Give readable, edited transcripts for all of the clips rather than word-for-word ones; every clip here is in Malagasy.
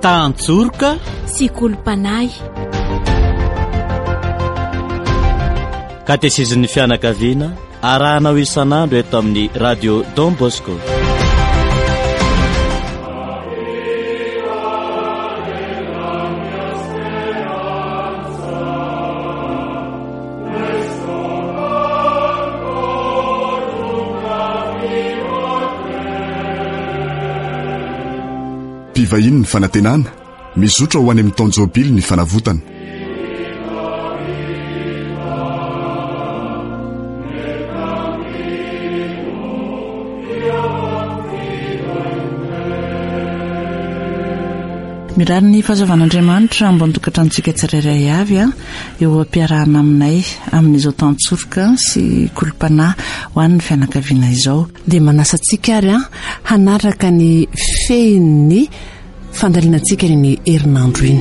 Tantsorika sy kolompanay. Katezizin'ny fianakaviana arahanao isan'andro eto amin'ny radio Don Bosco. Mpivahiny ny fanantenana mizotra ho any amin'ny taonjobily ny fanavotana. Mirary ny fahazavan'Andriamanitra ambony tokatrantsika tsirairay avy eo ampiarahana aminay amin'izao tantsorika sy kolompanay ho an'ny fianakaviana izao. Dia manasantsika ary hanaraka ny fehin'ny fandalinantsika ny herinandro iny.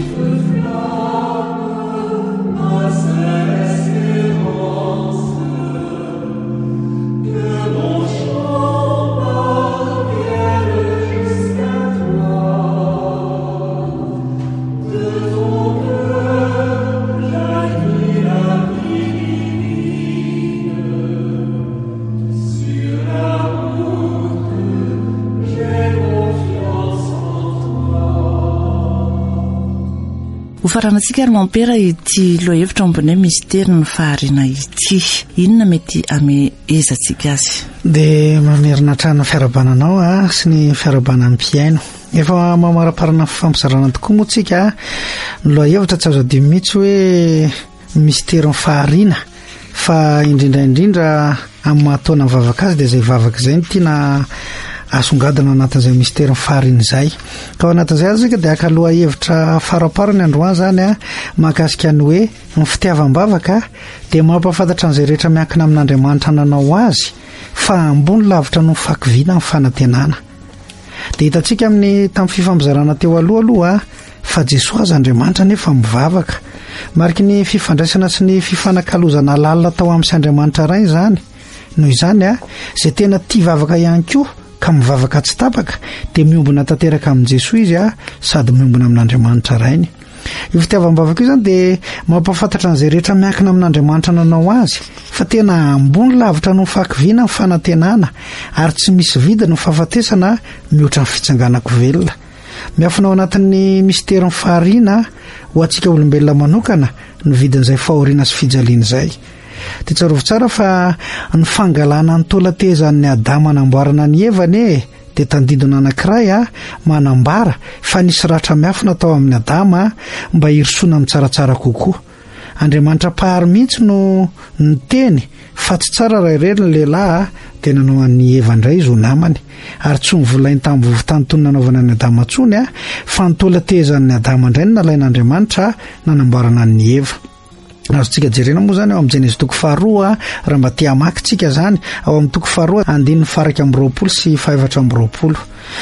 Faranantsika ary mampera ity lohahevitra ambonay mistera ny faharina ity. Inona mety amezantsika azy? Dia mamerina trano fiarabananao sy ny fiarabanam-piaino. Efa mamaraparana fampizarana tokoa moa tsika ny lohahevitra tsy azo adino mihitsy hoe mistera ny faharina, fa indrindraindrindra amin'ny mahatona ny vavaka azy dia izay vavaka izay ny tiana asongadana anatin'izay mistera ny faharina izay. Ka ao anatin'izay azika dia aka lohahevitra faraparany androany zany mahakasika ny hoe ny fitiavam-bavaka dia mampafantatra an'izay rehetra miankina amin'Andriamanitra nanao azy fa ambony lavitra no fakiviana ny fanantenana. Dia hitantsika amin'ny tamin'ny fifambizarana teo aloha fa Jesosy azy Andriamanitra nefa mivavaka. Mariky ny fifandraisana sy ny fifanakalozana lalina tao amin'ny Andriamanitra ray zany. Noho izany izay tena tia vavaka ihany koa ka mivavaka tsy tapaka dia miombona tanteraka amin'ny Jesosy izy sady miombona amin'Andriamanitra rainy. Io fitiavam-bavaka io zany dia mampafantatra an'izay rehetra miankina amin'Andriamanitra nanao azy fa tena ambony lavitra no fakiviana ny fanantenana ary tsy misy vidiny ny fahafatesana mihoatra ny fitsanganako velona. Miafina ao anatin'ny mistera ny fahariana ho antsika olombelona manokana ny vidin'izay fahoriana sy fijaliana izay. Dia tsarovy tsara fa ny fangalana ny tolatezan'ny Adama namboarana ny Evany dia tandindona anankiray manambara fa nisy ratra miafina tao amin'ny Adama mba hirosona amin'ny tsaratsara kokoa. Andriamanitra pahary mihitsy no ny teny fa tsy tsara raha irery ny lehilahy dia nanao an'ny Eva indray izy ho namany ary tsy nivolainy tamin'ny vovon-tany nanaovana ny Adama tsony fa ny tolatezan'ny Adama indray no nalain'Andriamanitra nanamboarana ny Eva. Azontsika jerena moa zany ao amin'ny Jenesy toko faharoa raha mba tia hamaky tsika zany ao amin'ny toko faharoa andininy faraka amby 20 sy 420.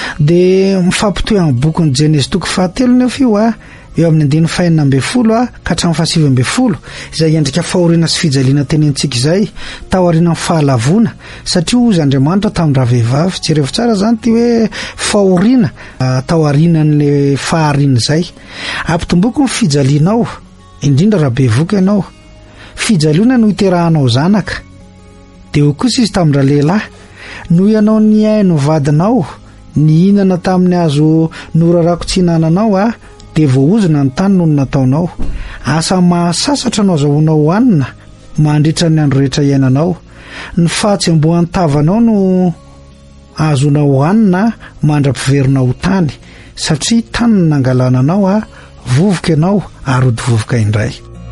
Dia mifampitohy amin'ny bokin'ny Jenesy toko fahatelo nefa io eo amin'ny andininy 440 ka hatramin'ny 740 izay endrika fahoriana sy fijaliana tenentsika izay tao aorian'ny fahalavona satria hozy Andriamanitra tamin'ny raha vehivavy. Jereo tsara zany ty hoe fahoriana tao aorianan'le fahariana izay ampitomboky ny fijalianao indrindra raha be voka ianao. Fijaliana no hiterahanao zanaka dia ho kosa izy tamin'ny lehilahy no ianao ny aino vadinao ny hinana tamin'ny azo norarako tsy hinananao dia voaozina ny tany noho ny nataonao. Asa mahasasatra anao azahoanao hohanina mandritra ny andro rehetra iainanao. Ny fahatsembohan'ny tavanao no azonao hohanina mandra-piverina ho tany satria tany no nangalananao vovoka ianao ary ody vovoka indray.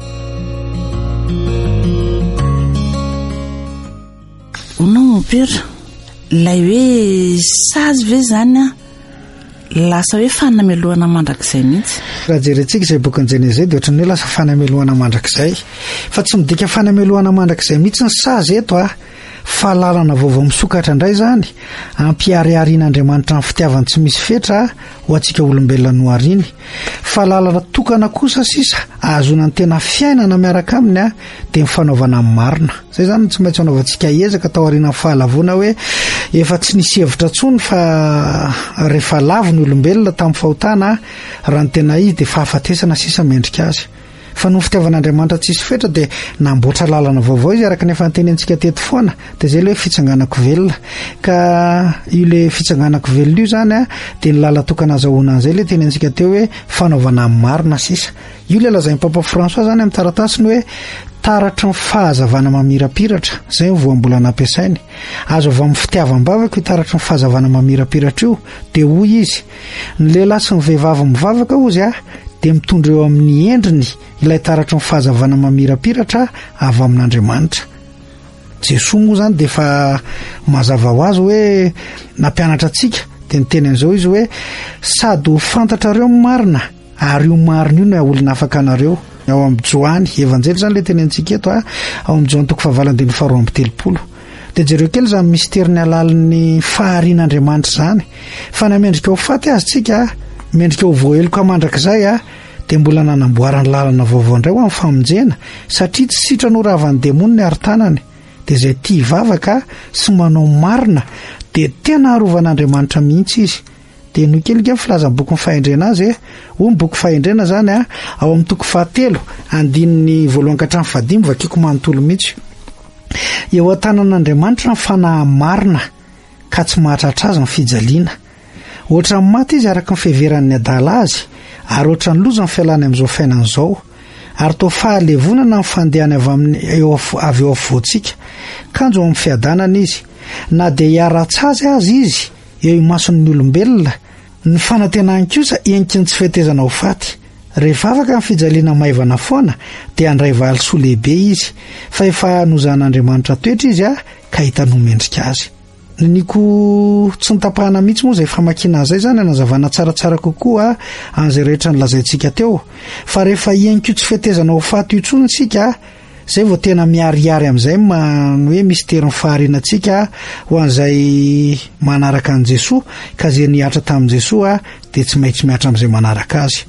Onao mpera lay hoe sazy ve zany lasa hoe fanamelohana mandrakizay mihitsy. Raha jerentsika izay bokin'ny Jenesy zay dia ohatrany hoe lasa fanamelohana mandrakizay fa tsy midika fanamelohana mandrakizay mihitsy ny sazy eto fahalalana vaovao misokatra indray zany ampiariarian'Andriamanitra ny fitiavany tsy misy fetra ho antsika olombelona nohariny. Fahalalana tokana kosa sisa ahazona ny tena fiainana miaraka aminy dia mifanaovana amin'ny marina. Zay zany tsy maintsy anaovantsika ezaka tao aorian'ny fahalavona hoe efa tsy nisy hevitra tsony fa rehefa lavo ny olombelona tamin'ny fahotana raha ny tena izy dia fahafatesana sisa mendrika azy. Fa no fitiavan'Andriamanitra tsisy fetra dia namboatra lalana vaovao izy araka ny efa nitenentsika teto foana dia zay le fitsanganako velona. Ka io le fitsanganako velona io zany dia ny lala tokana azahoana an'izay le tenentsika teo hoe fanaovana amin'ny marina sisa. Io le lazain'ny Papa François zany amin'ny taratasiny hoe taratry ny fahazavana mamirapiratra. Zay ny voambola nampiasainy. Azo avy amin'ny fitiavam-bavaka io taratry ny fahazavana mamirapiratra io dia hoy izy ny lehilahy sy ny vehivavy mivavaka ozy dia mitondra eo amin'ny endriny ilay taratry ny fahazavana mamirapiratra avy amin'Andriamanitra. Jesoa moa zany dia efa mazava ho azy hoe nampianatra antsika dia niteny an'izao izy hoe sady ho fantatrareo ny marina ary io marina io no olona afaka anareo. Ao amin'ny Joany evanjely zany le teny antsika eto ao amin'ny Joany 4:12. Dia jereo kely zany misteriny alalin'ny faharian'Andriamanitra zany fa namendrika ho faty azy tsika mendrika ho voaheloka mandrakizay dia mbola nanamboarany lalana vaovao indray ho amin'ny famonjena satria tsy sitrany ho ravan'ny demonina ary tanany. Dia izay tia vavaka sy manao marina dia tena arovan'Andriamanitra mihitsy izy. Dia no kelikely filazan'ny boky fahendrena azy hoy ny boky fahendrena zany ao amin'ny toko 7 andininy 1-5 vakiko manontolo mihitsy. Eo an-tanan'Andriamanitra ny fanahy marina ka tsy mahatratra azy ny fijaliana. Ohatra ny maty izy araka ny fiheveran'ny adala azy ary ohatra ny loza ny fialany amin'izao fiainana izao ary toa fahalevonana ny fandehany avy eo afovoantsika kanjo amin'ny fiadanana izy na dia hiara-tsazy azy izy eo imason'ny olombelona ny fanantenany kosa enky ny tsy fetezana ho faty. Rehefa afaka ny fijaliana maivana foana dia andray valisoa lehibe izy fa efa nozan'Andriamanitra toetra izy ka hitano mendrika azy. Niko tsy nitapahana mihitsy moa izay famakiana izay zany anazavana tsaratsara kokoa an'izay rehetra nylazaintsika teo fa rehefa enky tsy fetezana ho faty io tsony isika zay vao tena miariary amin'izay hoe misterin'ny faharianantsika ho an'izay manaraka an'i Jesoa ka zay niatra tamin'i Jesoa dia tsy maintsy miatra amin'izay manaraka azy.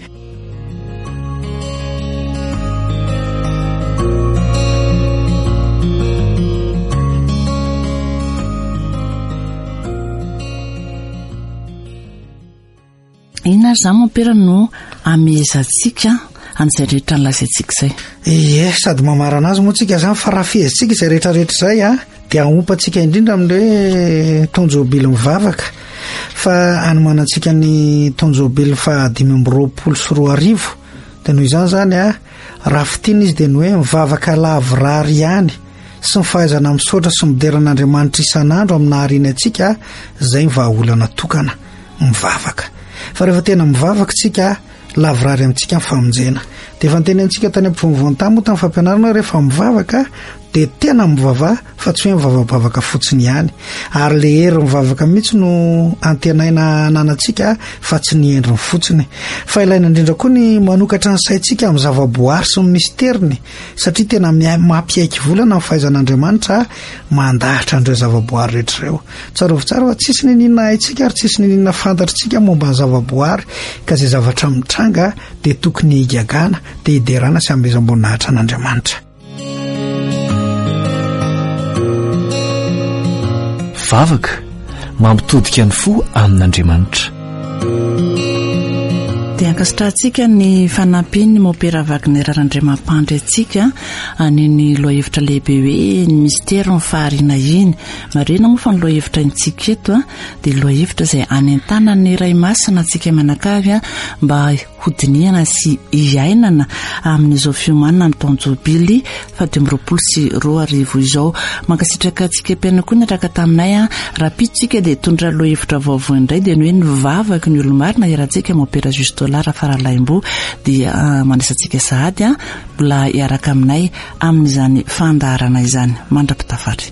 Inona ary zany mampera no amezantsika an'izay rehetra nylazaintsika izay. Sady mamarana azy moa tsika zany fa raha fiezintsika izay rehetrarehetra izay dia aompantsika indrindra amin'ilay hoe tonjobily mivavaka fa anomanantsika ny tonjobily fa 520 dia noho izany zany raha fitiana izy dia ny hoe mivavaka lavorary ihany sy ny fahaizana misaotra sy mideran'Andriamanitra isan'andro amin'ny naharianantsika izay ny vahaolana tokana mivavaka. Fa rehefa tena mivavaka tsika lavorary amintsika ny famonjena dia efa nitenentsika tany am-pivonivoany tany moa tamin'ny fampianarana hoe rehefa mivavaka dia tena mivava fa tsy hoe mivavabavaka fotsiny ihany ary le hery mivavaka mihitsy no antenaina ananantsika fa tsy ny endriny fotsiny. Fa ilaina indrindra koa ny manokatra ny saintsika amin'ny zavaboary sy ny misteriny satria tena mampiaiky volana ny fahaizan'Andriamanitra mandahatra an'ireo zavaboary rehetra ireo. Tsara tsara fa tsisy ny ninona haintsika ary tsisy ny ninona fantatritsika momba ny zavaboary ka izay zavatra mitranga dia tokony higagana dia hiderana sy hamezam-boninahitra an'Andriamanitra. Vavaka mampitodika ny fo amin'Andriamanitra. Dia ankasitrahantsika ny fanampiny Maopera Wagner-Andriamampandry antsika aniny lohahevitra lehibe hoe ny mistera ny fahariana iny. Marina moa fa ny lohahevitra intsika eto dia lohahevitra izay any an-tanan'ny iray masina antsika manakavy mba hodiniana sy hiainana amin'izao fiomanana ny tonjobily 2022 izao. Mankasitraka antsika mpiaina koa niaraka taminay rapitsika dia tondra lohahevitra vaovao indray dia ny hoe ny vavaka ny olomarina iarahantsika Maopera Justolara Faralaimbo dia manesantsika sahady mbola hiaraka aminay amin'izany fandaharana izany mandra-pitafary.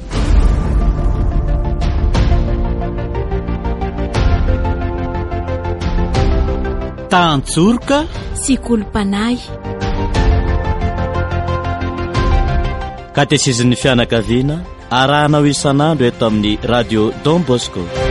Tantsorika sy kolompanay katesezin'ny fianakaviana arahanao isan'andro eto amin'ny radio Don Bosco.